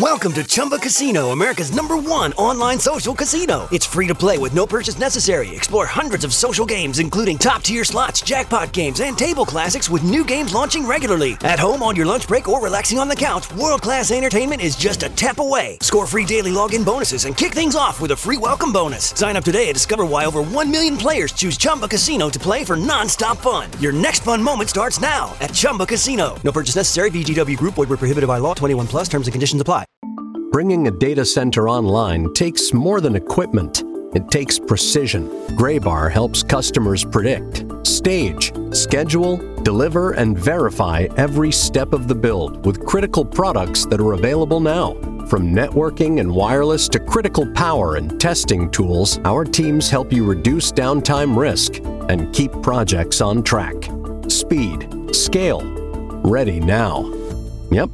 Welcome to Chumba Casino, America's #1 online social casino. It's free to play with no purchase necessary. Explore hundreds of social games, including top-tier slots, jackpot games, and table classics with new games launching regularly. At home, on your lunch break, or relaxing on the couch, world-class entertainment is just a tap away. Score free daily login bonuses and kick things off with a free welcome bonus. Sign up today and discover why over 1 million players choose Chumba Casino to play for non-stop fun. Your next fun moment starts now at Chumba Casino. No purchase necessary. VGW Group. Void where prohibited by law. 21 plus. Terms and conditions apply. Bringing a data center online takes more than equipment. It takes precision. Graybar helps customers predict, stage, schedule, deliver, and verify every step of the build with critical products that are available now. From networking and wireless to critical power and testing tools, our teams help you reduce downtime risk and keep projects on track. Speed, scale, ready now. Yep,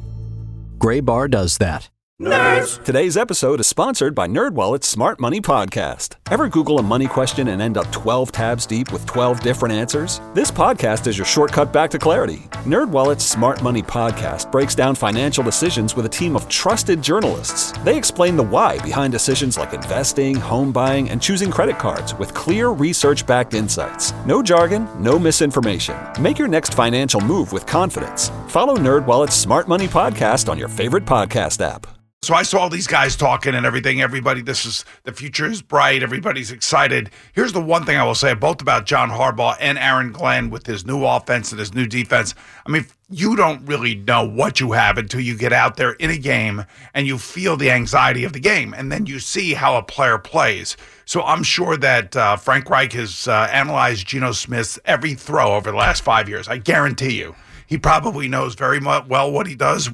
Graybar does that. Nerds! Today's episode is sponsored by NerdWallet's Smart Money Podcast. Ever Google a money question and end up 12 tabs deep with 12 different answers? This podcast is your shortcut back to clarity. NerdWallet's Smart Money Podcast breaks down financial decisions with a team of trusted journalists. They explain the why behind decisions like investing, home buying, and choosing credit cards with clear research-backed insights. No jargon, no misinformation. Make your next financial move with confidence. Follow NerdWallet's Smart Money Podcast on your favorite podcast app. So I saw all these guys talking and everything. Everybody, the future is bright. Everybody's excited. Here's the one thing I will say both about John Harbaugh and Aaron Glenn with his new offense and his new defense. I mean, you don't really know what you have until you get out there in a game and you feel the anxiety of the game. And then you see how a player plays. So I'm sure that Frank Reich has analyzed Geno Smith's every throw over the last 5 years. I guarantee you. He probably knows very well what he does.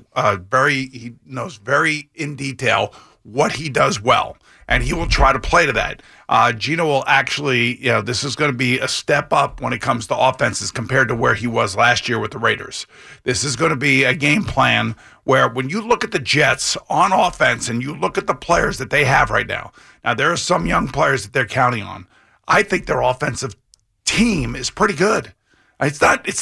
He knows very in detail what he does well, and he will try to play to that. Geno will actually, this is going to be a step up when it comes to offenses compared to where he was last year with the Raiders. This is going to be a game plan where when you look at the Jets on offense and you look at the players that they have right now, there are some young players that they're counting on. I think their offensive team is pretty good. It's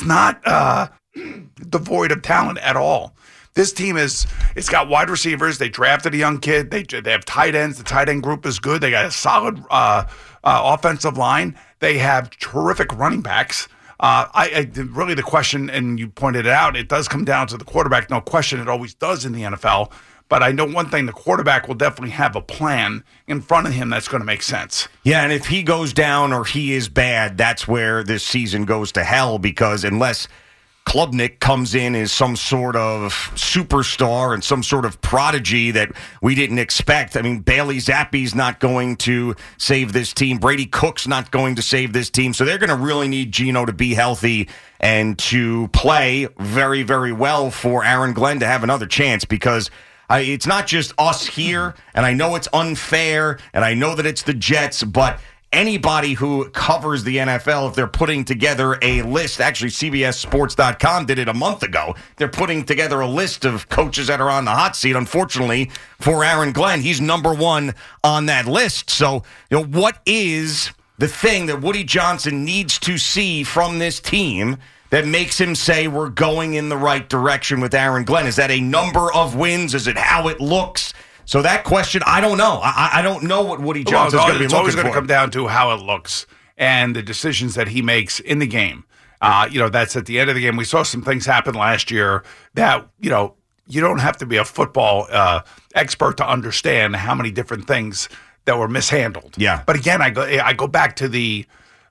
not devoid of talent at all. This team it's got wide receivers. They drafted a young kid. They have tight ends. The tight end group is good. They got a solid offensive line. They have terrific running backs. Really the question, and you pointed it out, it does come down to the quarterback. No question, it always does in the NFL. But I know one thing, the quarterback will definitely have a plan in front of him that's going to make sense. Yeah, and if he goes down or he is bad, that's where this season goes to hell, because unless Klubnik comes in as some sort of superstar and some sort of prodigy that we didn't expect. I mean, Bailey Zappi's not going to save this team. Brady Cook's not going to save this team. So they're going to really need Geno to be healthy and to play very, very well for Aaron Glenn to have another chance, because it's not just us here, and I know it's unfair, and I know that it's the Jets, but anybody who covers the NFL, if they're putting together a list, actually CBSSports.com did it a month ago, they're putting together a list of coaches that are on the hot seat. Unfortunately for Aaron Glenn, he's number one on that list. So, what is the thing that Woody Johnson needs to see from this team that makes him say we're going in the right direction with Aaron Glenn? Is that a number of wins? Is it how it looks? So that question, I don't know. I don't know what Woody Johnson's going to be looking for. It's always going to come down to how it looks and the decisions that he makes in the game. That's at the end of the game. We saw some things happen last year that, you don't have to be a football expert to understand how many different things that were mishandled. Yeah. But again, I go back to the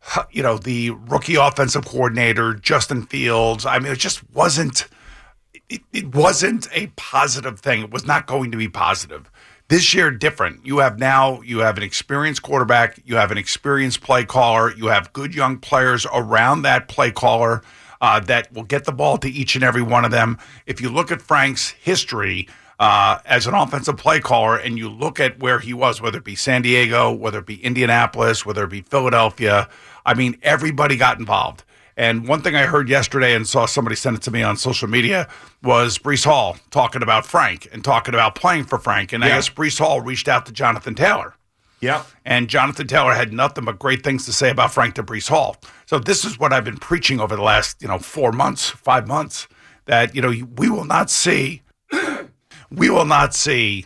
rookie offensive coordinator, Justin Fields. I mean, it just wasn't. It wasn't a positive thing. It was not going to be positive. This year, different. You have an experienced quarterback. You have an experienced play caller. You have good young players around that play caller that will get the ball to each and every one of them. If you look at Frank's history as an offensive play caller and you look at where he was, whether it be San Diego, whether it be Indianapolis, whether it be Philadelphia, I mean, everybody got involved. And one thing I heard yesterday and saw somebody send it to me on social media was Breece Hall talking about Frank and talking about playing for Frank. And I guess Breece Hall reached out to Jonathan Taylor. Yeah. And Jonathan Taylor had nothing but great things to say about Frank to Breece Hall. So this is what I've been preaching over the last, 5 months, that, we will not see we will not see,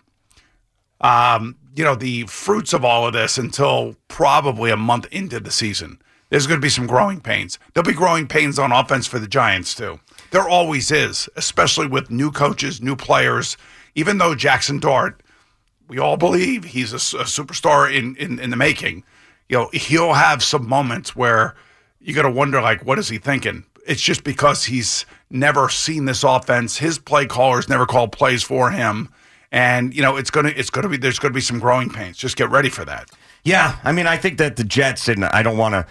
the fruits of all of this until probably a month into the season. There's going to be some growing pains. There'll be growing pains on offense for the Giants, too. There always is, especially with new coaches, new players. Even though Jackson Dart, we all believe he's a superstar in the making, he'll have some moments where you got to wonder, like, what is he thinking? It's just because he's never seen this offense. His play callers never called plays for him. And, there's going to be some growing pains. Just get ready for that. Yeah, I mean, I think that the Jets, and I don't want to...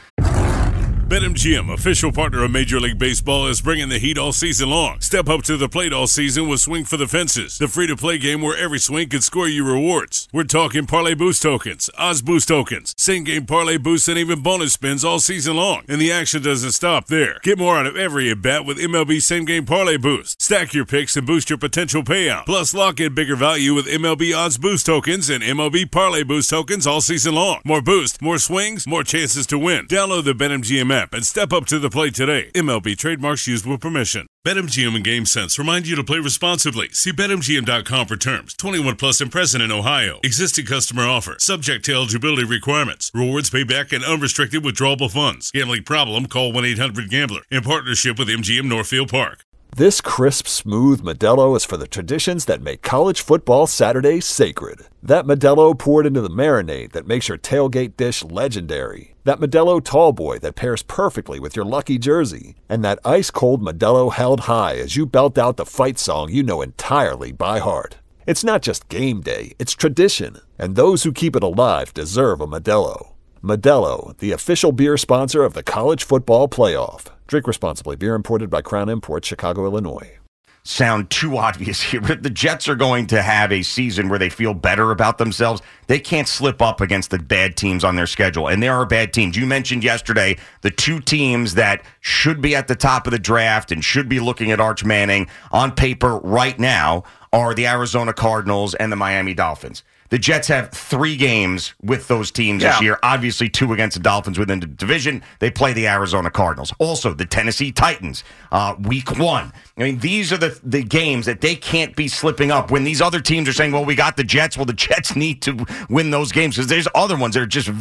BetMGM, official partner of Major League Baseball, is bringing the heat all season long. Step up to the plate all season with Swing for the Fences, the free-to-play game where every swing can score you rewards. We're talking Parlay Boost tokens, Odds Boost tokens, same-game Parlay Boosts, and even bonus spins all season long. And the action doesn't stop there. Get more out of every at-bat with MLB Same-Game Parlay Boost. Stack your picks and boost your potential payout. Plus, lock in bigger value with MLB Odds Boost tokens and MLB Parlay Boost tokens all season long. More boost, more swings, more chances to win. Download the BetMGM app and step up to the plate today. MLB trademarks used with permission. BetMGM and GameSense remind you to play responsibly. See BetMGM.com for terms. 21 plus and present in Ohio. Existing customer offer. Subject to eligibility requirements. Rewards payback and unrestricted withdrawable funds. Gambling problem? Call 1-800-GAMBLER. In partnership with MGM Northfield Park. This crisp, smooth Modelo is for the traditions that make college football Saturdays sacred. That Modelo poured into the marinade that makes your tailgate dish legendary. That Modelo tall boy that pairs perfectly with your lucky jersey. And that ice-cold Modelo held high as you belt out the fight song you know entirely by heart. It's not just game day, it's tradition. And those who keep it alive deserve a Modelo. Modelo, the official beer sponsor of the College Football Playoff. Drink responsibly. Beer imported by Crown Imports, Chicago, Illinois. Sound too obvious here. The Jets are going to have a season where they feel better about themselves. They can't slip up against the bad teams on their schedule, and there are bad teams. You mentioned yesterday the two teams that should be at the top of the draft and should be looking at Arch Manning on paper right now are the Arizona Cardinals and the Miami Dolphins. The Jets have 3 games with those teams this year. Obviously, 2 against the Dolphins within the division. They play the Arizona Cardinals. Also, the Tennessee Titans, week 1. I mean, these are the games that they can't be slipping up. When these other teams are saying, well, we got the Jets, well, the Jets need to win those games because there's other ones that are just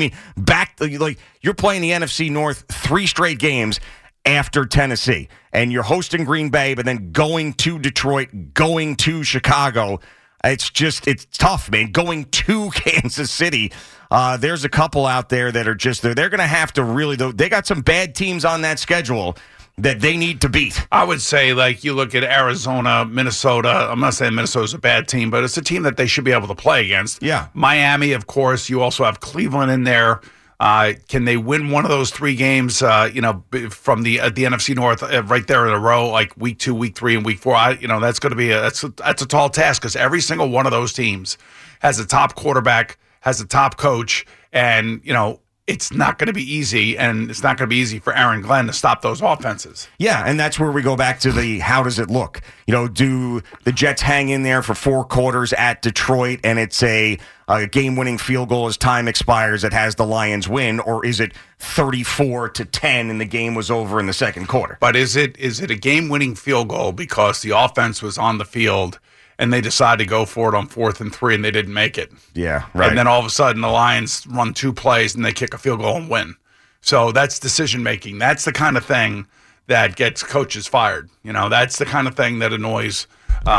you're playing the NFC North 3 straight games after Tennessee. And you're hosting Green Bay, but then going to Detroit, going to Chicago. It's tough, man. Going to Kansas City, there's a couple out there that are just they're going to have to really. They got some bad teams on that schedule that they need to beat. I would say, like, you look at Arizona, Minnesota. I'm not saying Minnesota's a bad team, but it's a team that they should be able to play against. Yeah, Miami, of course. You also have Cleveland in there. Can they win one of those 3 games? From the NFC North right there in a row, like week 2, week 3, and week 4. That's going to be that's a tall task because every single one of those teams has a top quarterback, has a top coach, and it's not going to be easy, and it's not going to be easy for Aaron Glenn to stop those offenses. Yeah, and that's where we go back to the how does it look? Do the Jets hang in there for 4 quarters at Detroit, and it's a game-winning field goal as time expires that has the Lions win, or is it 34-10 and the game was over in the second quarter? But is it a game-winning field goal because the offense was on the field and they decided to go for it on 4th and 3 and they didn't make it? Yeah, right. And then all of a sudden the Lions run 2 plays and they kick a field goal and win. So that's decision-making. That's the kind of thing that gets coaches fired. That's the kind of thing that annoys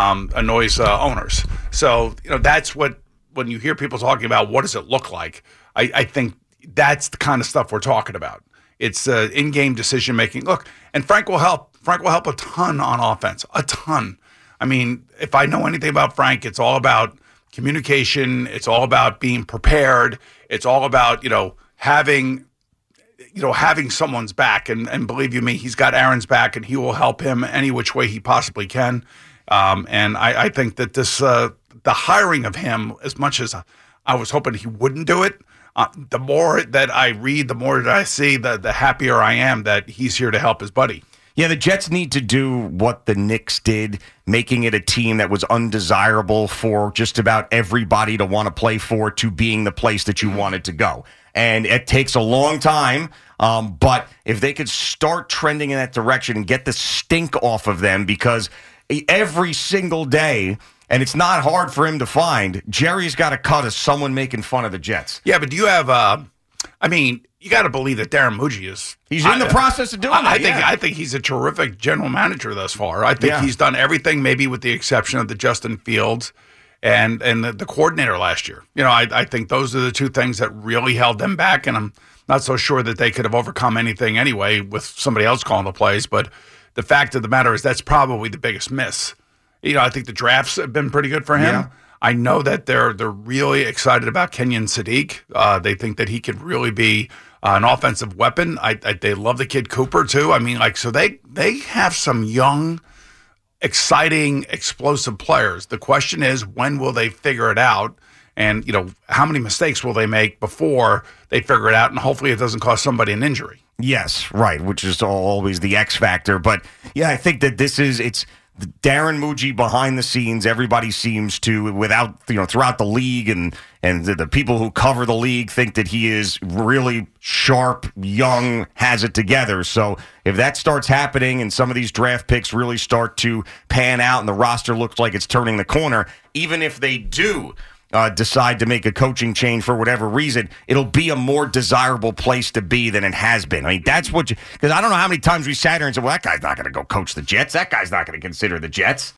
owners. So, that's what, when you hear people talking about what does it look like, I think that's the kind of stuff we're talking about. It's in-game decision-making. Look, and Frank will help. Frank will help a ton on offense, a ton. I mean, if I know anything about Frank, it's all about communication. It's all about being prepared. It's all about, having someone's back. And believe you me, he's got Aaron's back, and he will help him any which way he possibly can. And I think that this the hiring of him, as much as I was hoping he wouldn't do it, the more that I read, the more that I see, the happier I am that he's here to help his buddy. Yeah, the Jets need to do what the Knicks did, making it a team that was undesirable for just about everybody to want to play for, to being the place that you wanted to go. And it takes a long time, but if they could start trending in that direction and get the stink off of them, because every single day And it's not hard for him to find. Jerry's got a cut of someone making fun of the Jets. Yeah, but do you have you got to believe that Darren Muji is. He's in the process of doing that. I think he's a terrific general manager thus far. I think he's done everything, maybe with the exception of the Justin Fields and the coordinator last year. I think those are the two things that really held them back, and I'm not so sure that they could have overcome anything anyway with somebody else calling the plays. But the fact of the matter is that's probably the biggest miss. I think the drafts have been pretty good for him. Yeah. I know that they're really excited about Kenyon Sadiq. They think that he could really be an offensive weapon. They love the kid Cooper too. So they have some young, exciting, explosive players. The question is, when will they figure it out? And how many mistakes will they make before they figure it out? And hopefully, it doesn't cost somebody an injury. Yes, right, which is always the X factor. But yeah, I think that it's Darren Muji behind the scenes. Everybody seems to, throughout the league and the people who cover the league think that he is really sharp, young, has it together. So if that starts happening and some of these draft picks really start to pan out and the roster looks like it's turning the corner, even if they do decide to make a coaching change for whatever reason, it'll be a more desirable place to be than it has been. That's what because I don't know how many times we sat here and said, well, that guy's not going to go coach the Jets. That guy's not going to consider the Jets.